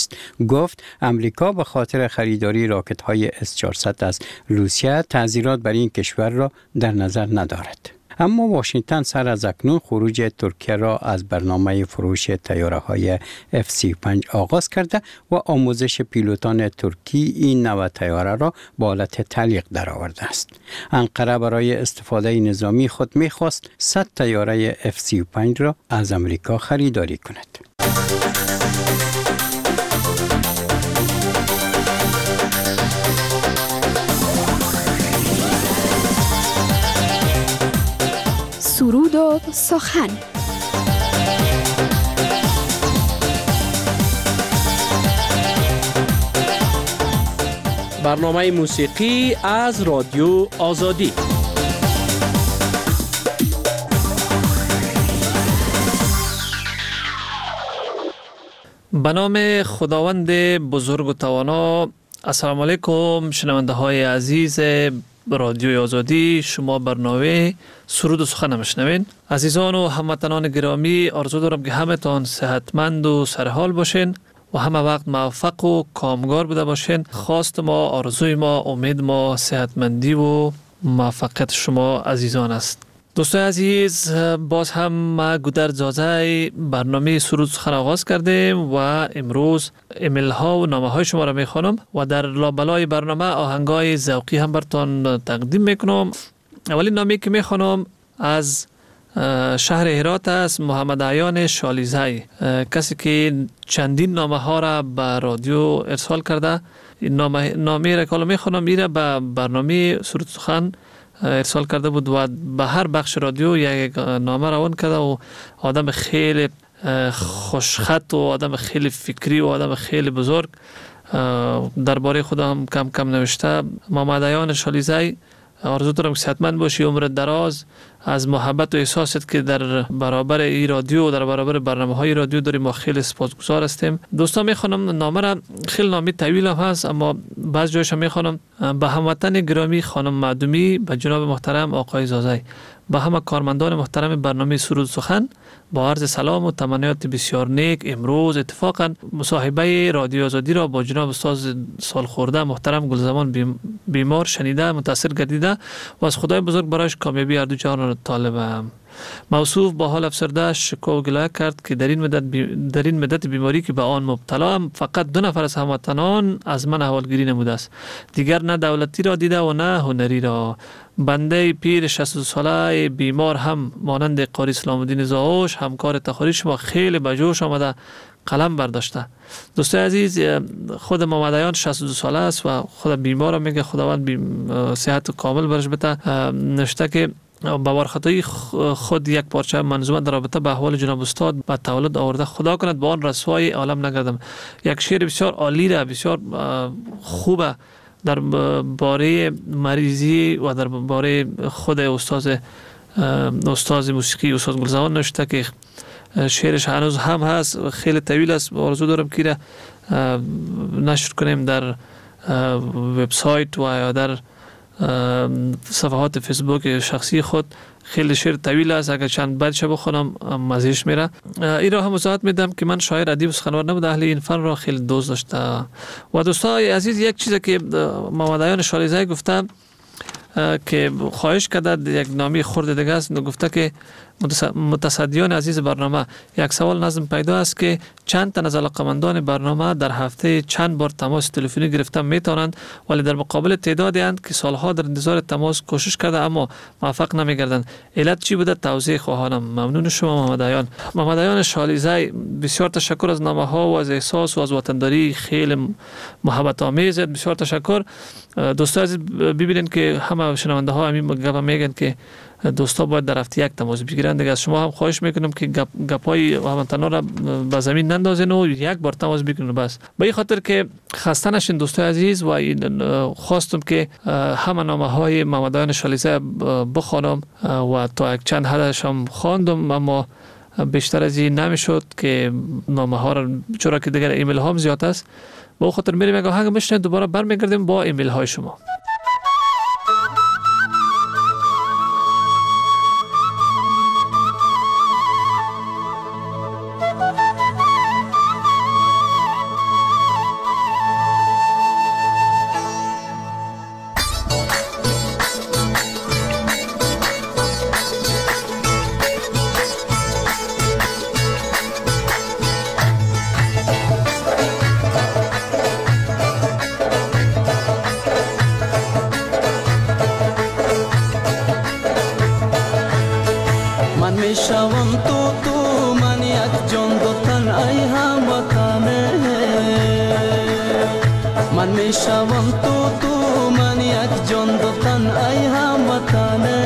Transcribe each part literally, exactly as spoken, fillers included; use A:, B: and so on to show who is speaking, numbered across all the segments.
A: گفت امریکا به خاطر خریداری راکت‌های اس چهارصد از روسیه تعذیرات بر این کشور را در نظر ندارد. اما واشنگتن سر از اکنون خروج ترکیه را از برنامه فروش طیاره‌های اف سی و پنج آغاز کرده و آموزش پیلوتان ترکی این نوع طیاره را به حالت تعلیق درآورده است. انقره برای استفاده نظامی خود می‌خواست صد طیاره اف سی و پنج را از امریکا خریداری کند.
B: سرود و سخن.
C: برنامه موسیقی از رادیو آزادی. به نام خداوند بزرگ و توانا. السلام علیکم شنونده های عزیز رادیوی آزادی. شما برنامه سرود و سخن میشنوین. عزیزان و هموطنان گرامی، آرزو دارم که همتان صحتمند و سرحال باشین و همه وقت موفق و کامگار بوده باشین. خواست ما، آرزوی ما، امید ما صحتمندی و موفقیت شما عزیزان است. دوستان عزیز، باز هم ما گودر زازای برنامه سرود سخن آغاز کردیم و امروز ایمیل ها و نامه های شما را میخوانم و در لابلای برنامه آهنگای ذوقی هم براتون تقدیم میکنم. اولین نامه که میخوانم از شهر هرات است، محمد عیان شالیزی، کسی که چندین نامه ها را به رادیو ارسال کرده. این نامه نامه را که میخوانم میره به برنامه سرود سخن ارسال کرده بود و به هر بخش رادیو یک نامه روان کرده و آدم خیلی خوشخط و آدم خیلی فکری و آدم خیلی بزرگ درباره خودم کم کم نوشته. محمد عیان شالیزی، آرزو دارم که صحتمند باشی، عمر دراز، از محبت و احساست که در برابر این رادیو و در برابر برنامه های رادیو داریم ما خیلی سپاسگزار هستیم. دوستان میخوانم نامه را، خیلی نامه طویل هم هست اما بعض جایش میخوانم. به هموطن گرامی خانم معدومی، به جناب محترم آقای زازی، به همه کارمندان محترم برنامه سرود سخن با عرض سلام و تمنیات بسیار نیک. امروز اتفاقا مصاحبه رادیو آزادی را با جناب استاد سالخورده محترم گلزمان بیمار شنیده متاثر گردیده و از خدای بزرگ برایش کامیابی هر دو جهان را طالبم. موصوف با حال افسرده شکوه و گله کرد که در این مدت بی... در این مدت بیماری که به آن مبتلا ام فقط دو نفر از هموطنان از من احوالگیری نموده است، دیگر نه دولتی را دیده و نه هنری را. بنده پیر شصت و دو ساله بیمار هم مانند قاری اسلام الدین زاوش همکار تخاری شما خیلی به جوش آمده قلم برداشته. دوستای عزیز، خود محمد عیان شصت و دو ساله است و خود بیمار هم میگه خداوند بیم... صحت کامل برش بده. نوشته که با وارخطایی خود یک پارچه منظومه در رابطه به احوال جناب استاد به تولد آورده، خدا کند با آن رسوای عالم نگردم. یک شعر بسیار عالی را، بسیار خوبه در باره مریضی و در باره خود استاد استاد موسیقی استاد گلزمان نوشته که شعرش هنوز هم هست، خیلی طویل است. آرزو دارم که نشر کنیم در وبسایت و یا در صفحات فیسبوک شخصی خود. خیلی شعر طویل است، اگر چند بعدش بخونم مزهش میره. این را هم وضاحت میدم که من شاعر ادیب و سخنور نبوده، اهل این فن را خیلی دوست داشته. و دوستان عزیز، یک چیزی که محمد عیان شالیزی گفته که خواهش کرده، یک نامی خورده دیگه است، گفته که متصدیان عزیز برنامه، یک سوال نظم پیدا است که چند تن از علاقمندان برنامه در هفته چند بار تماس تلفنی گرفتن میتونند، ولی در مقابل تعدادی اند که سالها در انتظار تماس کوشش کرده اما موفق نمیگردند. علت چی بوده؟ توضیح خواهانم. ممنون شما محمد عیان. محمد عیان شالیزی، بسیار تشکر از نامه ها و از احساس و از وطنداری خیلی محبت آمیز. بسیار تشکر. دوستان عزیز، ببینید که همه شنونده ها همین گپ میگن که دوستا باید در هفته یک تماس بگیرن. دیگه از شما هم خواهش میکنم که گپ گپای هموطنان را به زمین نندازین و یک بار تماس بگیرن بس. به این خاطر که خسته نشین دوستای عزیز، و خواستم که همه نامه های محمد عیان شالیزی بخوانم و تا یک چند حدش هم خواندم اما بیشتر از این نمیشد که نامه ها را، چرا که دیگر ایمیل ها هم زیاد است. به این خاطر میریم یک آهنگ میشنویم، دوباره برمیگردیم با ایمیل های شما.
D: من میشوم تو تو من یک جان دو تن ای هموطنه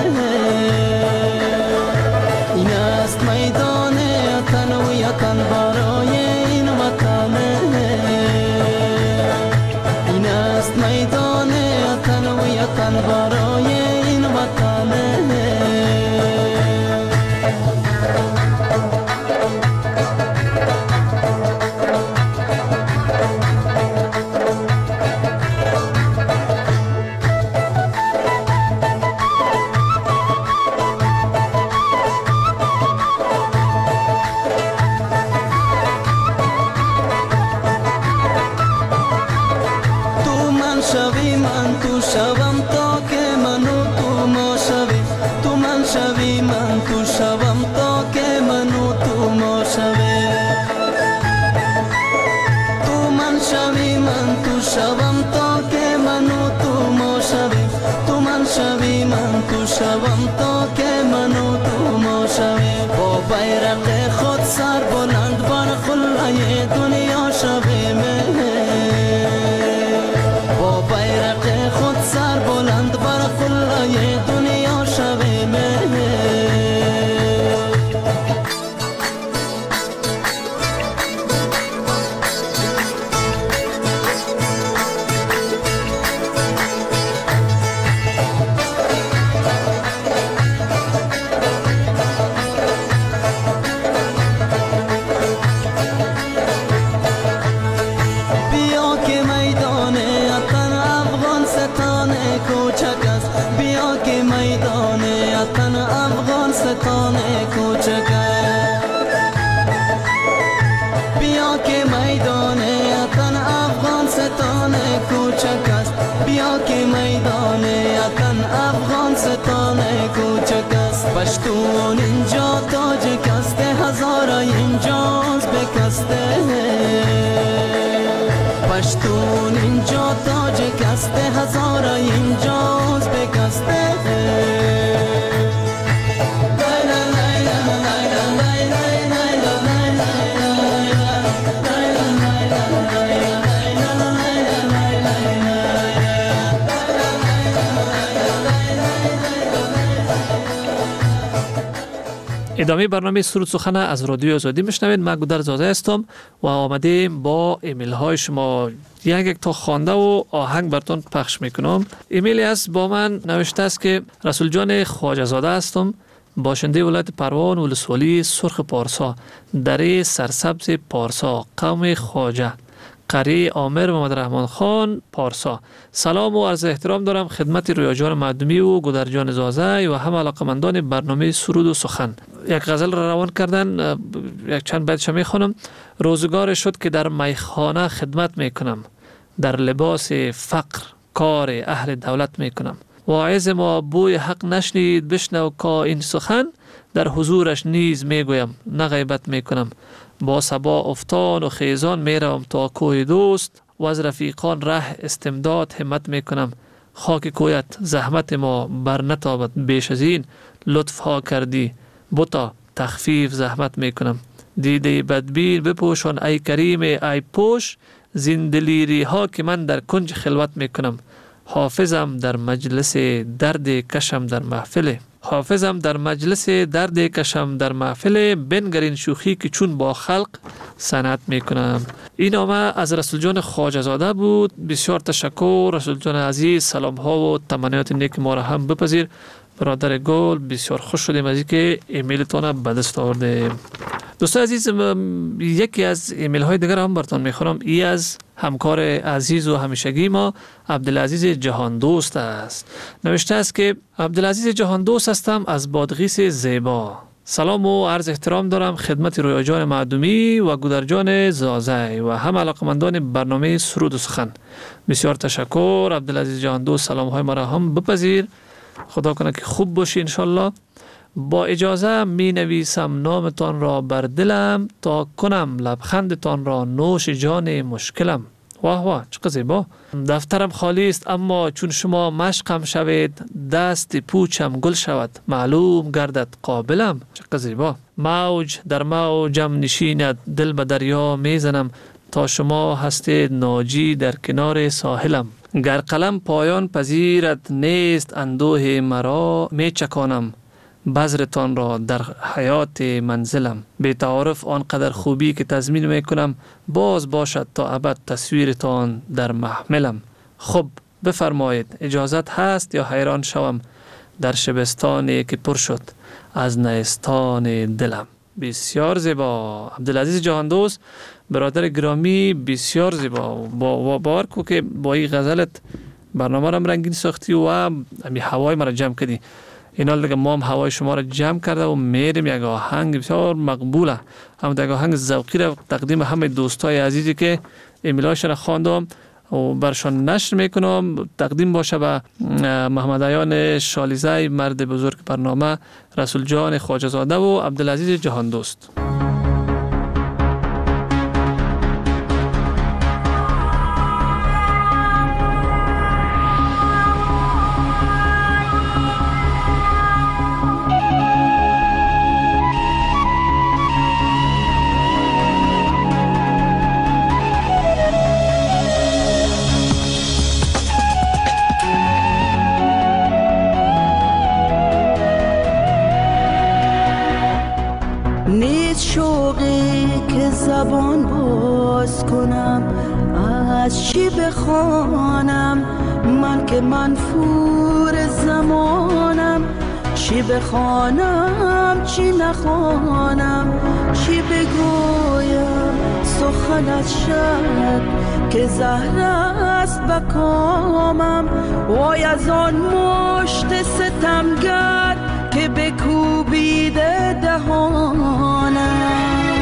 D: این است میدان تنویتن برای این وطنه این است میدان تنویتن برای این وطنه شوم تا که منو تو ما شویم با بیرق خود سر بلند بر خلای دنیا شویم با بیرق خود سر بلند بر خلای دنیا شویم پشتون اینجا تاجک است هزارا اینجاست بکسته پشتون اینجا تاجک است هزارا اینجاست بکسته
C: ادامه برنامه سرود سخن از رادیو آزادی میشنوید. من گودر زاده هستم و آمدیم با ایمیل های شما یک یک تا خوانده و آهنگ براتون پخش میکنم. ایمیلی است با من نوشته است که رسول جان خواجه زاده هستم، باشنده ولایت پروان ولسوالی سرخ پارسا، دره سرسبز پارسا، قوم خواجه، قریه عامر محمد رحمان خان پارسا. سلام و عرض احترام دارم خدمت رویا جان معدومی و گودر جان زازه و همه علاقمندان برنامه سرود و سخن. یک غزل را روان کردن، یک چند بیتش میخوانم. روزگار شد که در میخانه خدمت میکنم، در لباس فقر کار اهل دولت میکنم. واعظ ما بوی حق نشنید بشنو کا این سخن، در حضورش نیز میگویم نه غیبت میکنم. با صبا افتان و خیزان میروم تا کوه دوست، و از رفیقان ره استمداد همت میکنم. خاک کویت زحمت ما بر نتابد بیش از این، لطف ها کردی بوتا تخفیف زحمت میکنم. دیده بدبین بپوشان ای کریم ای پوش، زندلیری ها که من در کنج خلوت میکنم. حافظم در مجلس درد کشم در محفل، حافظم در مجلس درد کشم در محفل، بنگرین شوخی که چون با خلق صنعت میکنم. این نامه از رسول جان خواجه زاده بود. بسیار تشکر رسول جان عزیز، سلام ها و تمنیات نیک ما را هم بپذیر. برادر گل بسیار خوش شدیم از اینکه ایمیلتون به دست آوردیم. دوستان عزیز، یکی از ایمیل های دیگر هم براتون میخورم. ای از همکار عزیز و همیشگی ما عبدالعزیز جهان دوست است. نوشته است که عبدالعزیز جهان دوست هستم از بادغیس زیبا. سلام و عرض احترام دارم خدمت رویا جان معدومی و گودر جان زازه و هم علاقمندان برنامه سرود و سخن. بسیار تشکر عبدالعزیز جهان دوست، سلام های ما را هم بپذیر. خدا کنه که خوب باشی انشالله. با اجازه می نویسم نامتان را بر دلم، تا کنم لبخندتان را نوش جان مشکلم. واه واه چقدر زیبا. دفترم خالی است اما چون شما مشقم شوید، دست پوچم گل شود معلوم گردد قابلم. چقدر زیبا. موج در موجم نشیند دل به دریا میزنم، تا شما هستید ناجی در کنار ساحلم. گر قلم پایان پذیرت نیست اندوه مرا می چکانم بذرتان را در حیات منزلم. به تعارف آنقدر خوبی که تضمین می کنم باز باشد تا ابد تصویرتان در محملم. خب بفرمایید اجازت هست یا حیران شوم در شبستانی که پر شد از نیستان دلم. بسیار زیبا عبدالعزیز جهاندوست، برادر گرامی، بسیار زیبا. با باور کو که با این غزلت برنامه را رنگین ساختی و امی هوای مرا جمع کردی. اینا دیگه ما هم هوای شما را جمع کرده و میریم یک آهنگ بسیار مقبوله، هم یک آهنگ ذوقی را تقدیم همه دوستای عزیزی که ایمیلاشون را خواندم و برشان نشر میکنم تقدیم باشه به محمد عیان شالیزی، مرد بزرگ برنامه، رسول جان خواجه زاده و عبدالعزیز جهاندوست.
E: زبان باز کنم از چی بخوانم من که منفور زمانم، چی بخوانم چی نخوانم، چی بگویم سخن از شب که زهر است بکامم. وای از آن مشت ستمگر که بکوبیده دهانم،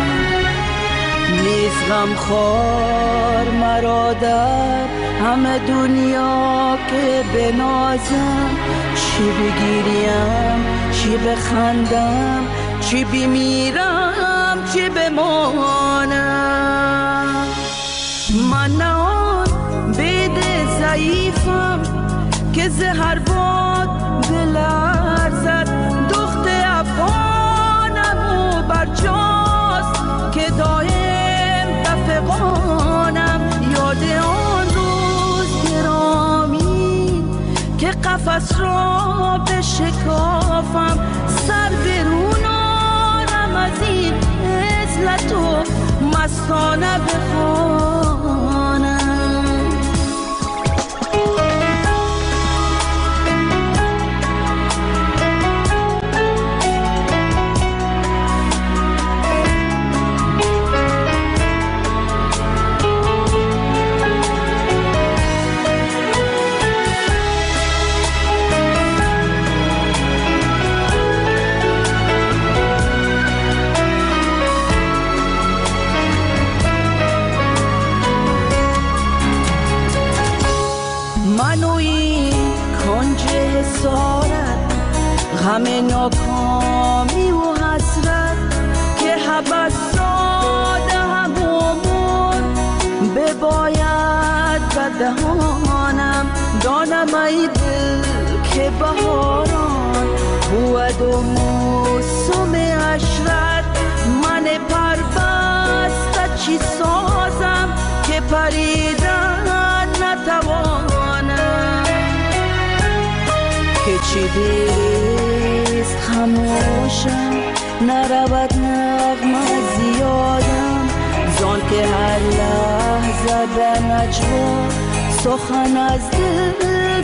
E: نیست غمخوار مرا در همه دنیا که بنازم، چی بگیریم چی بخندم، چی بمیرم چی بمانم. من نه آن بید ضعیفم که زهر باد بلرزد، دخت افغانم و برجاست که دایم دفقانم. یاد آن روز گرامی که قفس را بشکافم، سر برونارم از این عزلت و مستانه بخوانم. غم ناکامی و حسرت که حبس داده همون بباید بدهانم. دانم ای دل که بهاران بود و موسم عشرت، من پربسته چی سازم که پریدن نتوانم. که چی دیست خموشم نرود نغمه زیادم، زان که هر لحظه به نجوا سخن از دل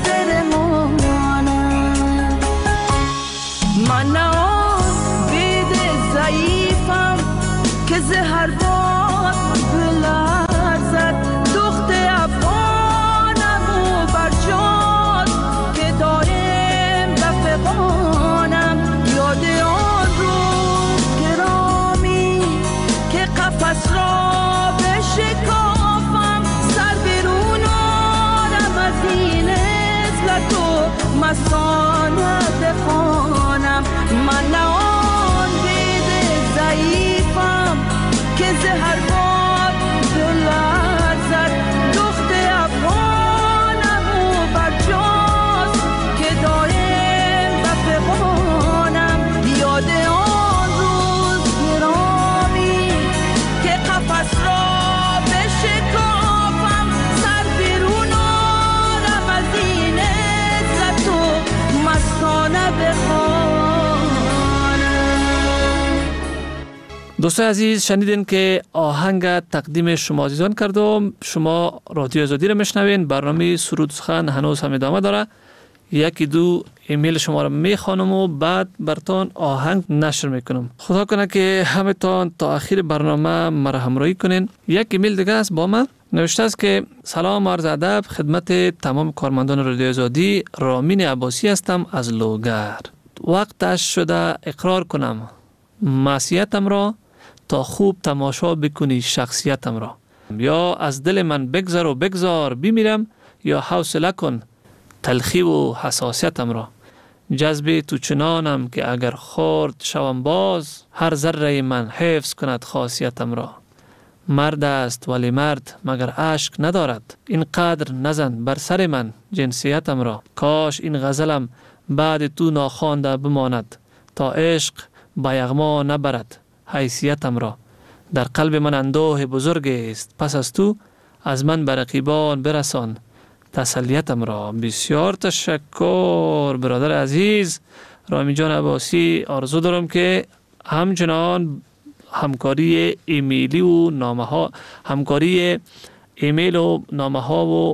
E: برمانم. من نه آن بید ضعیفم که زهر باد بلرزد، دخت افغانم و برجاست که دایم بفقانم. یاد آن روز گرامی که قفس را بشکافم، سر برون آرم از این عزلت و مستانه بخوانم. من نه آن بید ضعیفم که
C: دوستان عزیز، شنیدین که آهنگ تقدیم شما عزیزان کردم. شما رادیو آزادی رو میشنوین. برنامه سرود سخن هنوز هم ادامه داره. یکی دو ایمیل شما رو میخوانم و بعد براتون آهنگ نشر میکنم. خدا کنه که همتون تا آخر برنامه مرا همراهی کنین. یک ایمیل دیگه است با من نوشته است که سلام عرض ادب خدمت تمام کارمندان رادیو آزادی. رامین عباسی هستم از لوگر. وقتش شده اقرار کنم معصیتم را تا خوب تماشا بکنی شخصیتم را. یا از دل من بگذر و بگذار بمیرم، یا حوصله کن تلخی و حساسیتم را. جذب تو چنانم که اگر خورد شوم باز، هر ذره من حفظ کند خاصیتم را. مرد است ولی مرد مگر عشق ندارد، اینقدر نزن بر سر من جنسیتم را. کاش این غزلم بعد تو ناخوانده بماند، تا عشق با یغما نبرد حیثیتم را. در قلب من اندوه بزرگ است، پس از تو از من به رقیبان برسان تسلیتم را. بسیار تشکر برادر عزیز رامین جان عباسی. آرزو دارم که همچنان همکاری ایمیلی و نامه ها همکاری ایمیل و نامه ها و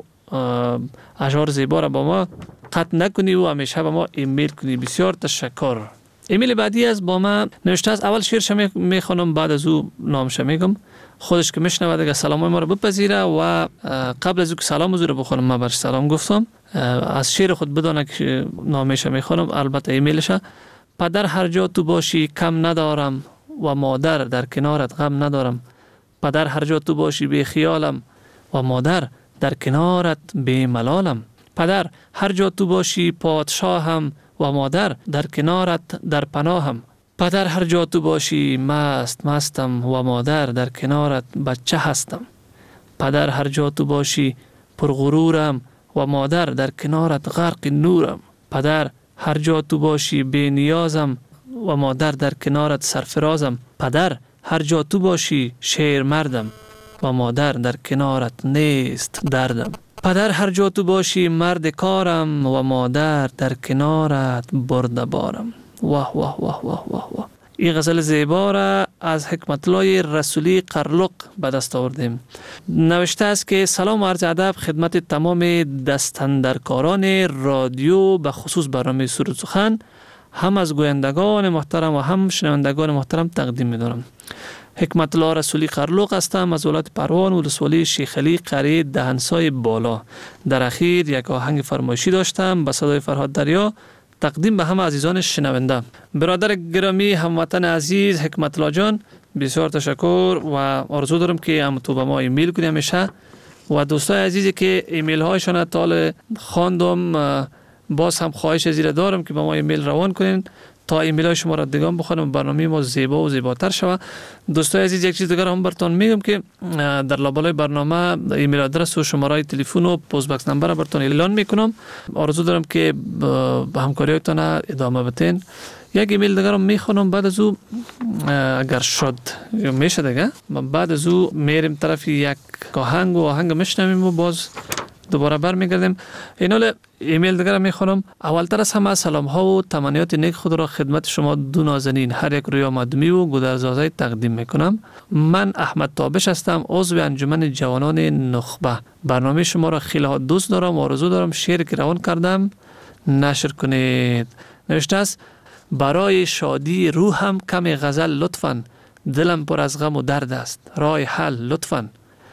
C: اشعار زیبا را با ما قطع نکنی و همیشه با ما ایمیل کنی. بسیار تشکر. ایمیل بعدی از با ما نوشته است. اول شعرش میخوانم بعد از او نامش میگم. خودش که میشنوه دیگه سلام ما رو بپذیره و قبل از اینکه سلام حضور بخونم من برش سلام گفتم. از شعر خود بدانه که نامش میخوانم، البته ایمیلش. پدر هر جا تو باشی کم ندارم و مادر در کنارت غم ندارم. پدر هر جا تو باشی بی خیالم و مادر در کنارت بی ملالم. پدر هر جا تو باشی پادشاهم و مادر در کنارت در پناهم. پدر هر جا تو باشی مست مستم و مادر در کنارت بچه هستم. پدر هر جا تو باشی پرغرورم و مادر در کنارت غرق نورم. پدر هر جا تو باشی بی نیازم و مادر در کنارت سرفرازم. پدر هر جا تو باشی شیر مردم و مادر در کنارت نیست دردم. پدر هر جا تو باشی مرد کارم و مادر در کنارت برده بارم. واه واه واه واه واه واه. این غزل زیبا را از حکمت الله رسولی قرلق به دست آوردیم. نوشته است که سلام و عرض ادب خدمت تمام دستاندرکاران رادیو، به خصوص برنامه سرود سخن، هم از گویندگان محترم و هم شنوندگان محترم تقدیم می‌دارم. حکمت الله رسولی قرلق هستم از ولایت پروان، ولسوالی شیخ علی، قریه دهنسای بالا. در اخیر یک آهنگ فرمایشی داشتم به صدای فرهاد دریا، تقدیم به همه عزیزان شنونده. برادر گرامی هموطن عزیز حکمت الله جان، بسیار تشکر و آرزو دارم که هم تو به ما ایمیل کنی همیشه. و دوستای عزیزی که ایمیل هایشان تا خواندم، باز هم خواهش زیر دارم که به ما ایمیل روان کنین تا ایمیل های شما را دیگه بخونم، برنامه ما زیبا و زیباتر شود. دوستای عزیز یک چیز دیگر هم براتون میگم که در لابلای برنامه ایمیل آدرس و شماره تلفن و پست باکس نمبر را براتون اعلان میکنم. آرزو دارم که به همکاریتون ادامه بدین. یک ایمیل دیگر هم میخونم، بعد از او اگر شد میشه دیگه بعد از او میریم طرف یک آهنگ و آهنگ میشنویم و باز دوباره برمیگردیم. اینال ایمیل دیگر میخونم. اولتر از همه سلام ها و تمنیات نیک خود را خدمت شما دو نازنین هر یک رویا مدمی و گودرزازه تقدیم میکنم. من احمد تابش هستم، عضو انجمن جوانان نخبه. برنامه شما را خیلی ها دوست دارم و آرزو دارم شعر که روان کردم نشر کنید. نوشته است برای شادی روحم کمی غزل لطفاً، دلم پر از غم و درد است رای حل لطفاً.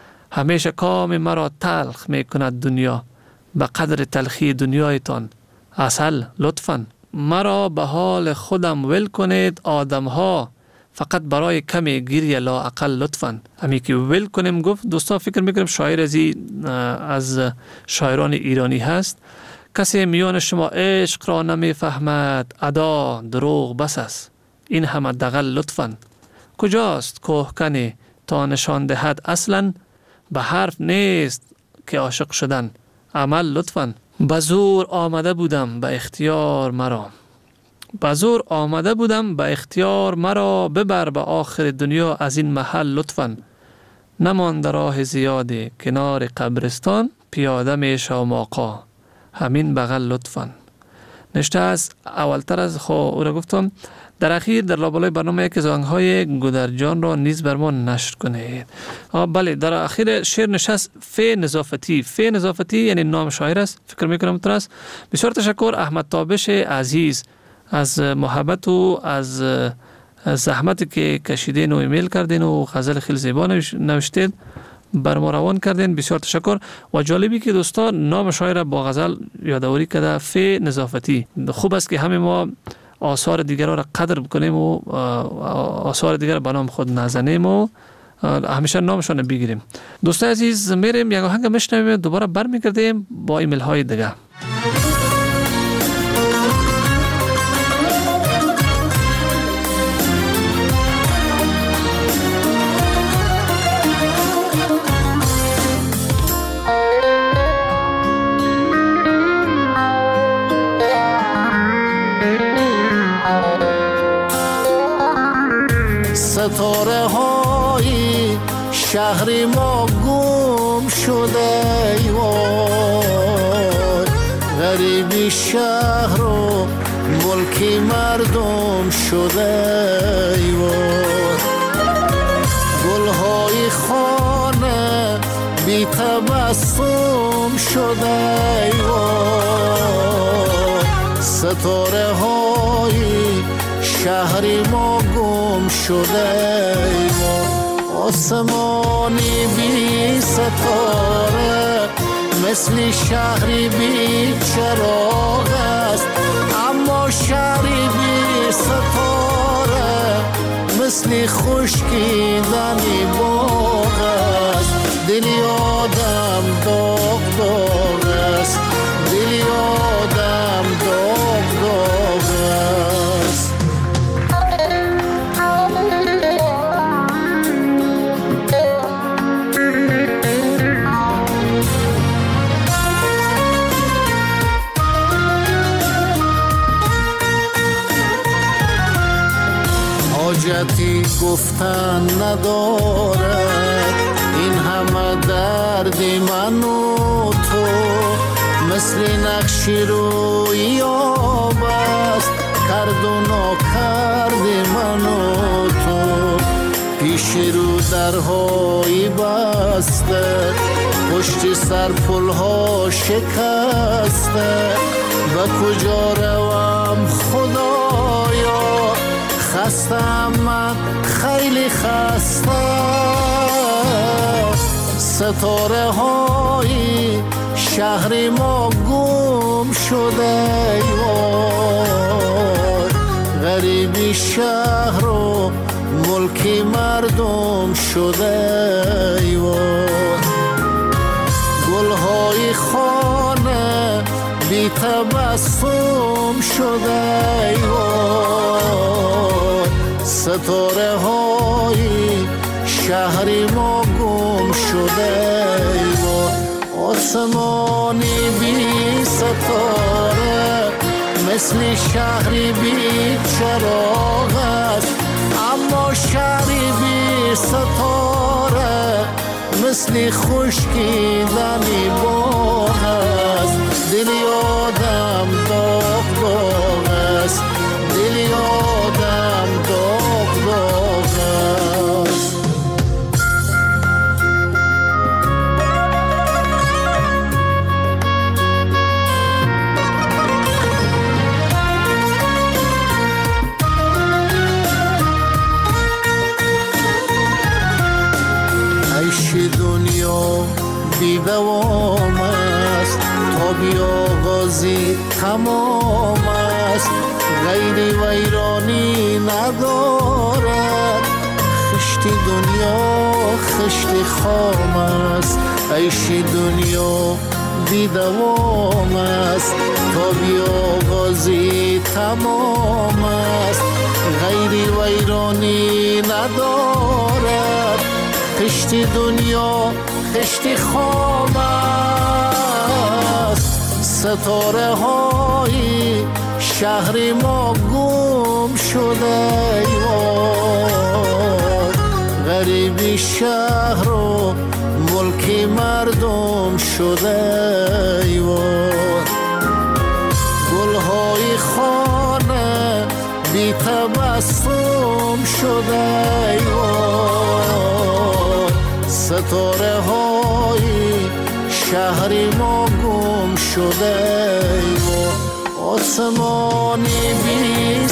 C: همیشه کام مرا تلخ می کند دنیا، به قدر تلخی دنیایتان اصل لطفاً. مرا به حال خودم ول کنید آدم ها، فقط برای کمی گریه لا اقل لطفاً. همی که ول کنیم گفت دوستا فکر میکنم شاعر ازی از شاعران ایرانی هست. کسی میان شما عشق را نمیفهمد، ادا دروغ بس است این همه دغل لطفاً. کجاست کوهکنی تا نشان دهد اصلاً، به حرف نیست که عاشق شدن عمل لطفاً. به زور آمده بودم به اختیار مرا، به زور آمده بودم به اختیار مرا، ببر به آخر دنیا از این محل لطفاً. نمانده راه زیادی کنار قبرستان، پیاده می شوم آقا همین بغل لطفاً. نشته است اولتر از خو او را گفتم در اخیر در لابلای برنامه یکی از آهنگ‌های گودرجان را نیز بر ما نشر کنید. بله، در اخیر شعر نشست فی نظافتی. فی نظافتی یعنی نام شاعر است، فکر میکنم تو است. بسیار تشکر احمد تابش عزیز از محبت و از زحمتی که کشیدین و ایمیل کردین و غزل خیلی زیبا نوشتید بر ما روان کردین. بسیار تشکر. و جالبی که دوستان نام شاعر با غزل یادآوری کرده، فی نظافتی. خوب است که همه ما آثار دیگر را قدر بکنیم و آثار دیگر به نام خود نزنیم و همیشه نامشان بگیریم. دوستان عزیز، میریم یک آهنگ میشنویم، دوباره برمیگردیم با ایمیل های دیگه.
F: ستاره های شهر ما گم شده ایوان، غریبی شهر و ملکی مردم شده ایوان، گلهای خانه بی تبسم شده ایوان، ستاره های شهری ما گم شده ما، آسمانی بی ستاره مثل شهری بی چراغ است، اما شهری بی ستاره مثل خشکیدنی باغ است، دلی آدم داغ داغ است، دلی آدم داغ داغ است. حاجتی گفتن ندارد این همه درد من و تو، مثل نقشی روی آب است کرد و ناکرد من و تو، پیش رو درهای بسته پشت سر پلها شکسته، و کجا روم خدایا خستم من خیلی خسته، ستاره های شهر ما گم شده ایوان، غریبی شهر و ملکی مردم شده ایوان، گلهای خانه بی تبسم شده ایوان، ستاره های شهری ما گم شده ایوان، آسمانی بی ستاره مثل شهری بی چراغ است، اما شهری بی ستاره مثل خشکیدنی باغ است، دلی آدم داغ داغ است، دلی آدم داغ داغ است. دنیا بی دوام است تا بی آغازی تمام است، غیری ویرانی ندارد، خشت دنیا خشت خام است، عیش دنیا بی دوام است تا بی آغازی تمام است، غیری ویرانی ندارد، خشت دنیا خشت خام است، ستاره های شهر ما گم شده ایوان، غریبی شهر و ملکی مردم شده ایوان، گلهای خانه بی تبسم شده ستاره های شهری ما گم شده آسمانی بی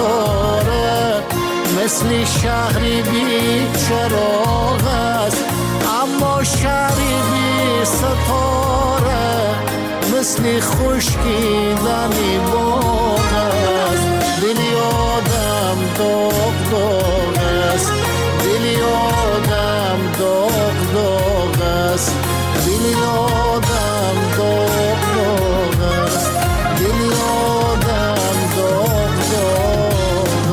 F: ستاره مثل شهری بی چراغ است اما شهری بی ستاره مثل خشکیدنی باغ است دلی آدم داغ داغ است دلی آدم داغ داغ است دلی آدم داغ داغ است دلی آدم داغ داغ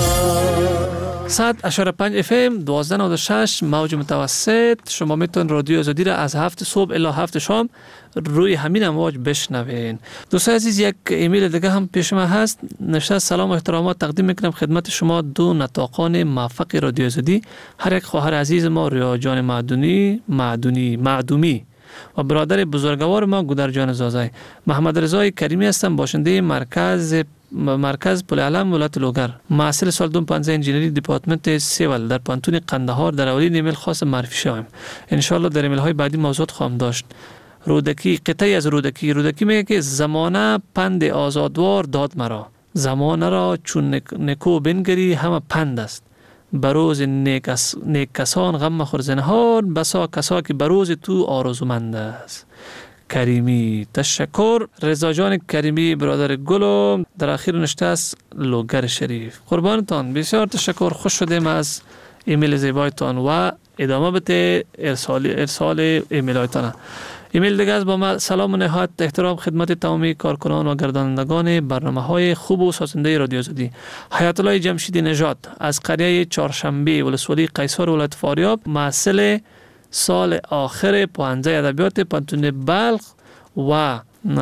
F: است.
C: صد اشاره پنج اف ام دوازده نود و شش موج متوسط. شما میتون رادیو آزادی را از هفت صبح الی هفت شام روی همین امواج بشنوین. دوستان عزیز، یک ایمیل دیگه هم پیش ما هست. نوشته سلام و احترامات تقدیم میکنم خدمت شما دو نطاقان موفق رادیو آزادی، هر یک خواهر عزیز ما ریا جان معدونی معدونی معدومی و برادر بزرگوار ما گودر جان زازای. محمد رضای کریمی هستم، باشنده مرکز مرکز پل علم ولایت لوگر. محصل سال دو هزار و پانزده انجینری دپارتمنت سیول در پانتون قندهار. در اولین ایمیل خاص معرفی شوم. ان شاء الله در ایمیل های بعدی موضوعات خواهم داشت. رودکی، قطعی از رودکی. رودکی میگه که زمانه پند آزادوار داد مرا، زمانه را چون نکو بنگری همه پند است. بروز نیک, اس... نیک کسان غم مخور زنهار، بسا کسا که بروز تو آرزومند است. کریمی. تشکر. رضا جان کریمی برادر گلو در اخیر نشته است لوگر شریف. قربانتان، بسیار تشکر. خوش شدیم از ایمیل زیبایتان و ادامه بده ارسال ارسال ایمیل هایتان. ایمیل دیگه از با ما سلام و نهایت احترام خدمت تمامی کارکنان و گردانندگان برنامه های خوب و سازنده رادیو آزادی. حیات الله جمشیدی نژاد از قریه چهارشنبه ولسوالی قیصر ولایت فاریاب، محصل سال آخر پانزده ادبیات پانتون بلخ و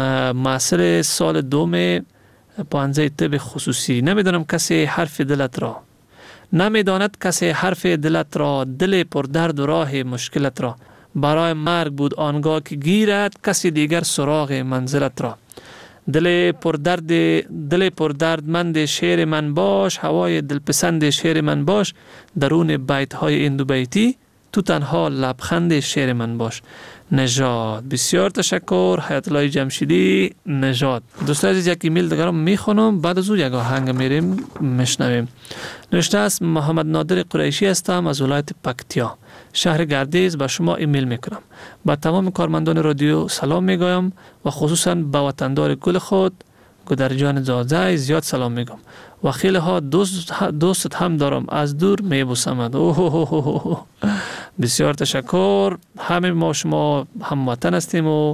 C: محصل سال دوم پانزده طب خصوصی. نمیدانم کسی حرف دلت را، نمیداند کسی حرف دلت را، دل پر درد و راه مشکلت را. برای مرگ بود آنگاه که گیرد کسی دیگر سراغ منزلت را. دل پر درد دل پر دردمند شعر من باش، هوای دلپسند شعر من باش، درون بیت های این دو بیتی تو تنها لبخند شعر من باش. نژاد. بسیار تشکر. حیات الله جمشیدی نژاد. دوستان عزیز، یک ایمیل دیگر میخونم، بعد از او یک آهنگ میریم میشنویم. نوشته است محمد نادر قریشی هستم از ولایت پکتیا، شهر گردیز. به شما ایمیل میکنم. با تمام کارمندان رادیو سلام میگویم و خصوصا به وطندار گل خود گودر جان زازای زیاد سلام میگم و خیلی ها دوست دوست هم دارم، از دور میبوسمد. اوه بسیار تشکر. همه ما شما هموطن هستیم و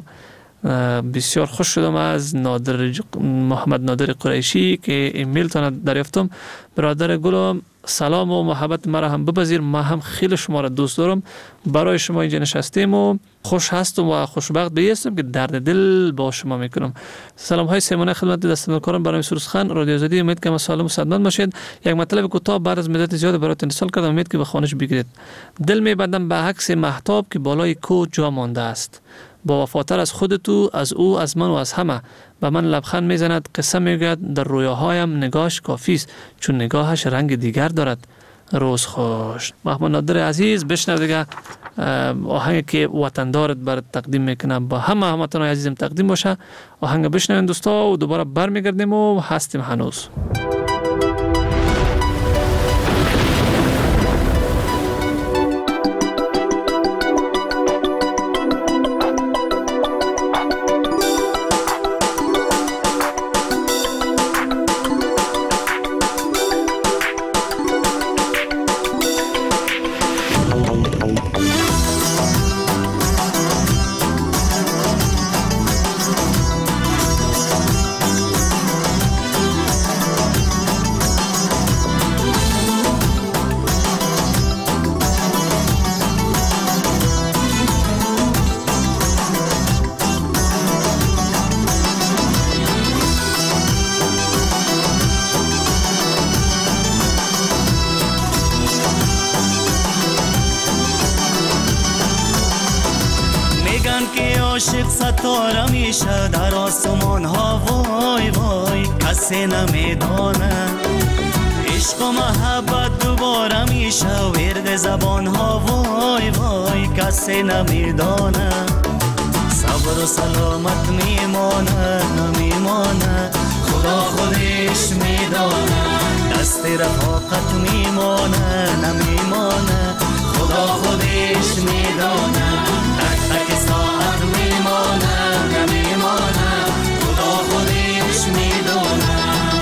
C: بسیار خوش شدم از نادر محمد نادر قریشی که ایمیل تان دریافتم. برادر گلم، سلام و محبت مرا هم بپذیر. ما هم خیلی شما را دوست دارم. برای شما اینجا نشستیم و خوش هستم و خوشبخت بیستم که درد دل با شما میکنم. سلام های سیمانه خدمت دستندرکاران برنامه سروسخان رادیو آزادی. امید که سالم و صحتمند باشید. یک مطلب کوتاه بعد از مدت زیاد براتون ارسال کردم، امید که به خانش بگیرید. دل میبندم به عکس مهتاب که بالای کو جا مانده است. با وفاتر از خود تو، از او، از من و از همه. به من لبخند میزند، قصه میگوید، در رویاهایم نگاهش کافی است چون نگاهش رنگ دیگر دارد. روز خوش. محمد نادر عزیز، بشنو دیگه آهنگی که وطندارت برات تقدیم میکنم، با همه هموطنان عزیزم تقدیم باشه. آهنگ بشنوین دوستا و دوباره برمیگردیم و هستیم هنوز.
G: عاشق ستاره میشه در آسمان ها، وای وای کسی نمیدانه. عشق و محبت دوباره میشه ورد زبان ها وای وای کسی نمیدانه صبر و سلامت میمانه نمیمانه خدا خودش میدانه دست رفاقت میمانه نمیمانه خدا خودش میدانه تک تک ساعت میمانه نمیمانه خدا خودش میدانه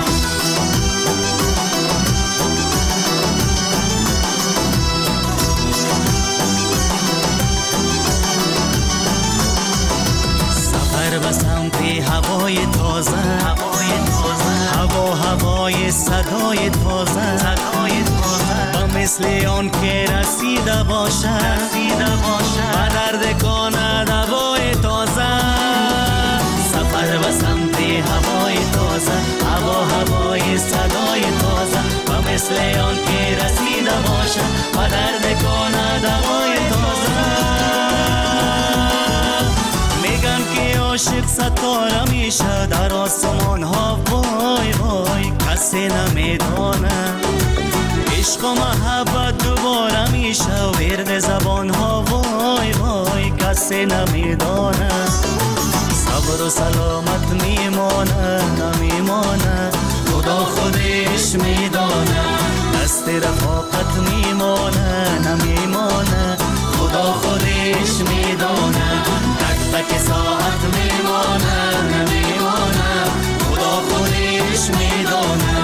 G: سفر به سمت هوای تازه هوای تازه هوا هوای صدای تازه صدای تازه و مثل آن که رسیده باشه رسیده باشه و درد کنه دوای تازه سفر به سمت هوای تازه هوا هوای صدای تازه و مثل آن که رسیده باشه و درد کنه دوای تازه میگن که عاشق ستاره میشه در آسمان ها وای وای کسی نمیدانه عشق و محبت دوباره میشه ورد زبان ها وای وای کسی نمیدانه صبر و سلامت میمانه نمیمانه خدا خودش میدانه دست رفاقت میمانه نمیمانه خدا خودش میدانه تک تک ساعت میمانه نمیمانه خدا خودش میدانه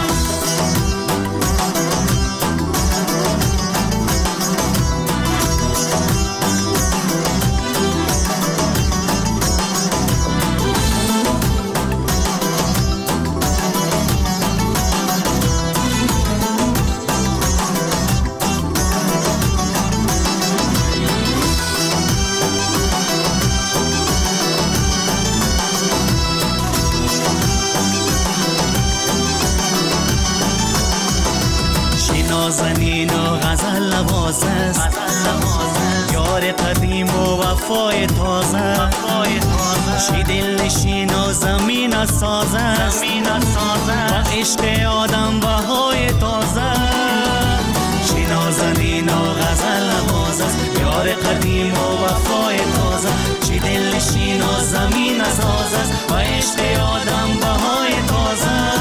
G: نازنین و غزل نواز است یار قدیم و وفای تازه چی دل نشین و زمین ساز است و عشق آدم بهای تازه چی نازنین و غزل نواز است یار قدیم و وفای تازه چی دل نشین و زمین ساز است و عشق آدم بهای تازه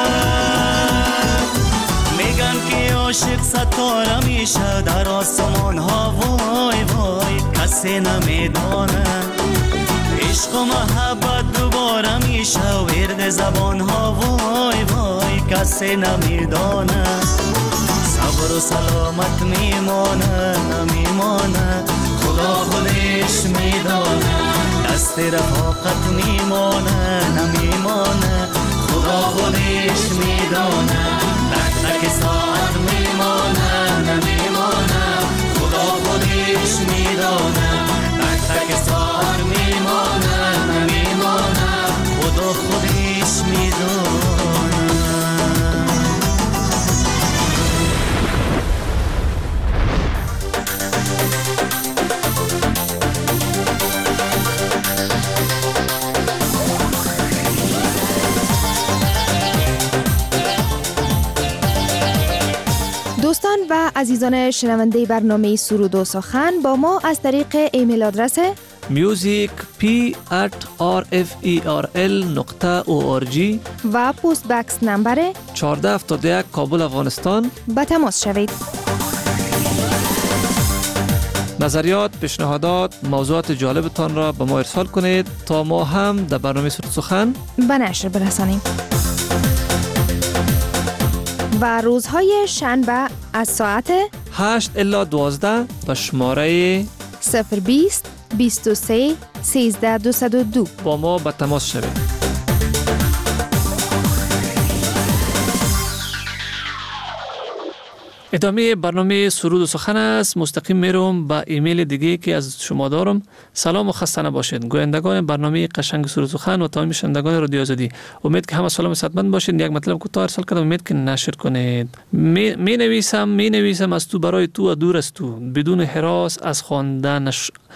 G: میگن که عاشق ستاره میشه در آسمان ها وای وای کسی نمیدانه عشق و محبت دوباره میشه ورد زبان ها وای وای کسی نمیدانه صبر و سلامت میمانه نمیمانه خدا خودش میدانه دست رفاقت میمانه نمیمانه خدا خودش میدانه تک تک ساعت میمانه نمیمانه خدا خودش میدانه تک تک ساعت میمانه نمیمانه خدا خودش میدانه
B: دوستان و عزیزان شنونده برنامه سرود و سخن با ما از طریق ایمیل آدرس
C: music p at r f e r l نقطه او آر جی
B: و پست بکس نمبر
C: چهارده هفتاد و یک کابل افغانستان
B: به تماس شوید.
C: نظریات، پیشنهادات، موضوعات جالبتان را به ما ارسال کنید تا ما هم در برنامه سرود سخن
B: به نشر برسانیم. و روزهای شنبه از ساعت
C: هشت الی دوازده به شماره
B: صفر بیست بیست و سه سیزده دویست و دو
C: با ما به تماس شوید. ادامه برنامه سرود و سخن است. مستقیم میروم با ایمیل دیگه که از شما دارم. سلام و خسته نباشید گویندگان برنامه قشنگ سرود و سخن و تمام شنوندگان رادیو آزادی. امید که همه سلام و صحتمند باشید. یک مطلب کوتاه ارسال کردم، امید که نشر کنید. می, می نویسم می نویسم از تو برای تو و دور از تو، بدون هراس از خواندنش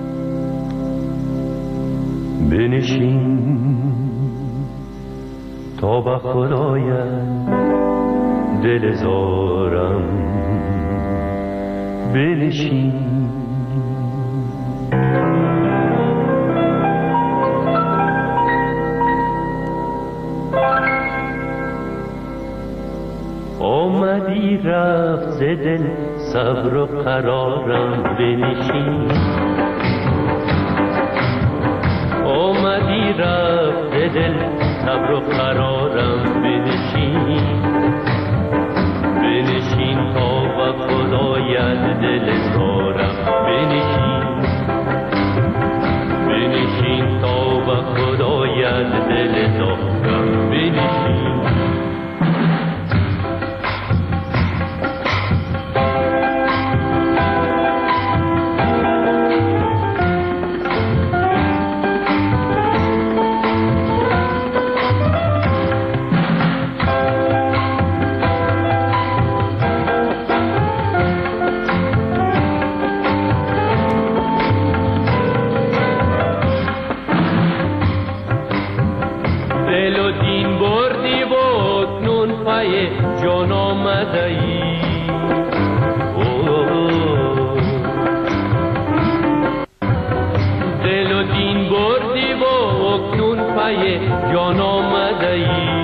H: بنشین تا به خدایت دل زارم بنشین آمدی رفت ز دل صبر و قرارم بنشین آمدی رفت ز دل صبر و قرارم بنشین بنشین تا به خدایت دل زارم بنشین بنشین تا به خدایت دل زارم بنشین جان آمده ای دل و دین بردی و اکنون پی جان آمده ای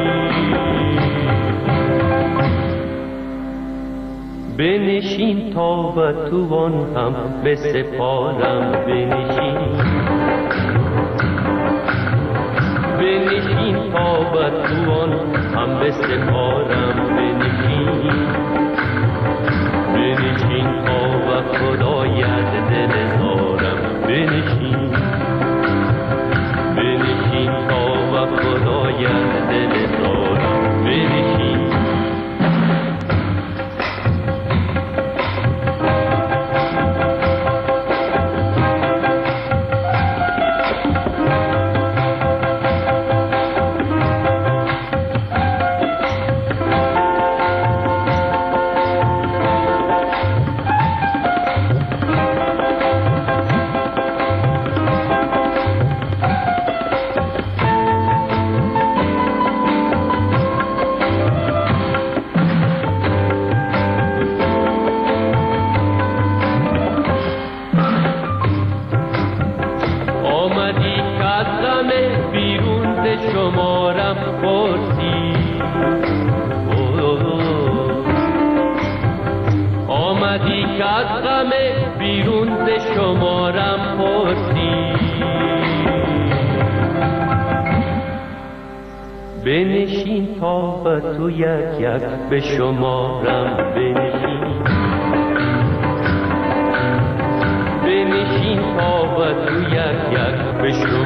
H: بنشین تا به توان هم بسپارم بنشین بنشین تا به توان هم بسپارم بنشین بنشین تا به خدایت دل زارم بنشین بنشین تا به خدایت دل زارم بنشین شمارم پرسی آمدی که از غم بیرون ز شمارم پرسی بنشین تا به تو یک یک به شمارم بنشین بنشین تا به تو یک یک به شمارم